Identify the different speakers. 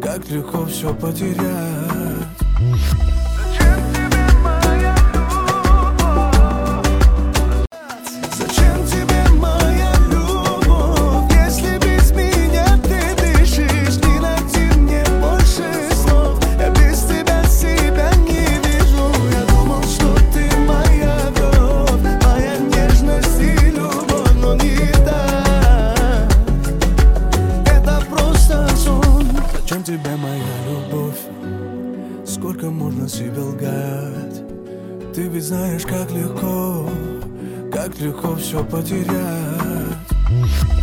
Speaker 1: как легко все потерять. Зачем тебе моя любовь, если без меня ты дышишь? Не найти мне больше слов, я без тебя себя не вижу. Я думал, что ты моя кровь, моя нежность и любовь, но не так. Это просто сон. Зачем тебе моя любовь? Сколько можно себе лгать? Ты ведь знаешь, как легко все потерять.